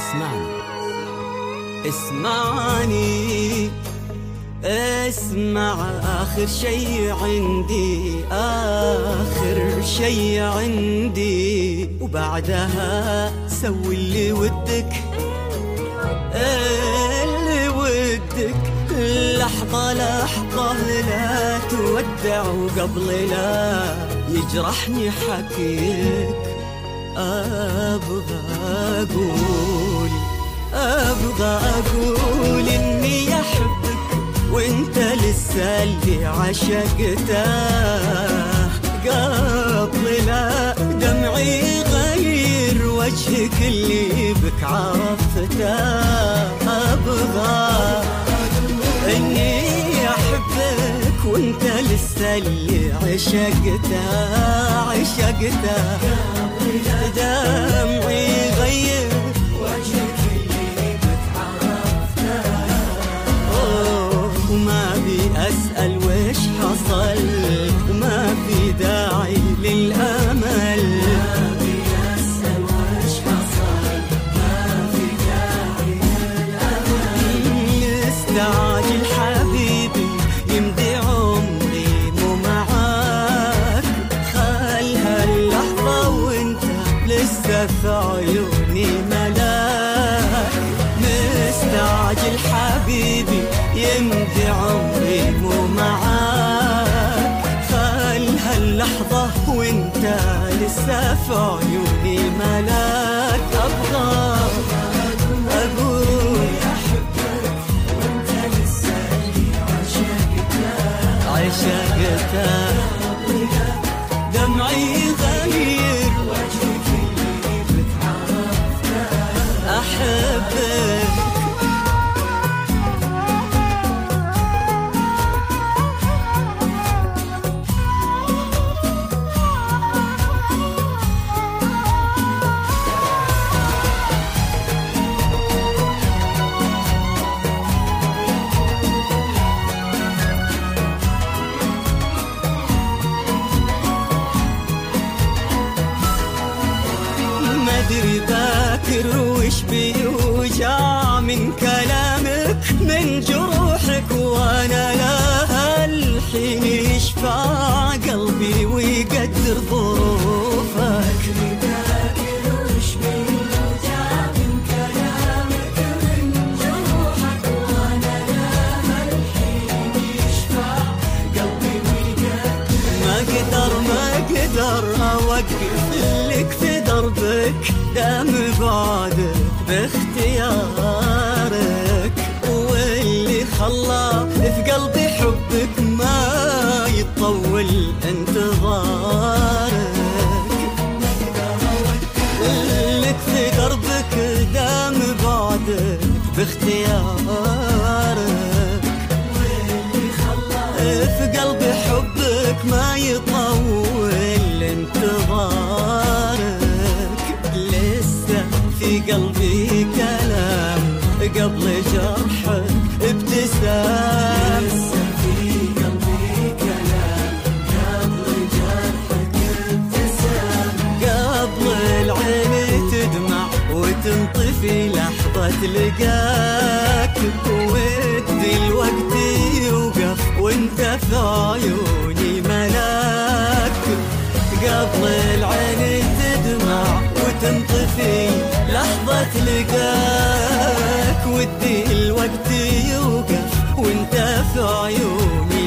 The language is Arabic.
اسمعني اسمع آخر شي عندي، آخر شي عندي، وبعدها سوي اللي ودك اللي ودك. لحظة لحظة لا تودع، وقبل لا يجرحني حكيك أبغى أقول إني أحبك وإنت لسه اللي عشقته. قبل لا دمعي غير وجهك اللي بك عرفته. أبغى إني أحبك وإنت لسه اللي عشقته. دمعي غير وجهك اللي بك عرفته. وما بي أسأل وش حصل، وما في داعي للأمل. ما بي أسأل وش حصل، ما في داعي للأمل. استعجل حبيبي يمضي عمري مو معاك. خل هاللحظة وانت لسه في عيوني ملاك. مستعجل حبيبي يمضي عمري مو معاك. خل هاللحظة وانت لسه في عيوني ملاك. أبغى أقول أحبك وانت لسه اللي عشقته. دمعي غير وجهك اللي بك عرفته. أحبك أدري باكر وش بيوجع من كلامك من جروحك، وأنا لا الحين يشفع قلبي ويقدر ظروفك. باكر وش بيوجع من كلامك من جروحك، وأنا لا الحين يشفع قلبي ويقدر. ما أقدر أوقف لك في دربك دام بعدك باختيارك. واللي خلى في قلبي حبك ما يطول انتظارك. لك في دربك دام بعدك باختيارك. واللي خلى في قلبي حبك ما يطول انتظارك. في قلبي كلام قبل جرحك ابتسام. في قلبي كلام قبل جرحك ابتسام. قبل العين تدمع وتنطفي لحظة لقاك. ودي الوقت يوقف وانت في عيوني ملاك. قبل العين تدمع وتنطفي لحظة لقاك. ودي الوقت يوقف وانت في عيوني